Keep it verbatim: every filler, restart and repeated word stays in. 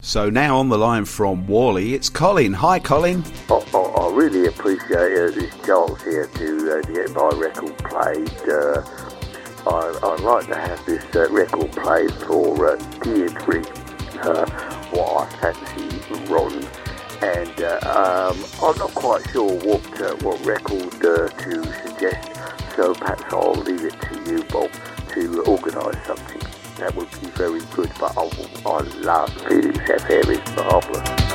So now on the line from Worley, it's Colin. Hi, Colin. I, I, I really appreciate uh, this chance here to, uh, to get my record played. Uh, I, I'd like to have this uh, record played for uh, Deirdre, uh, what I fancy Ron, and uh, um, I'm not quite sure what uh, what record uh, to suggest, so perhaps I'll leave it to you, Bob, to organise something. That would be very good, but I, I love Feelings F M, it's marvellous.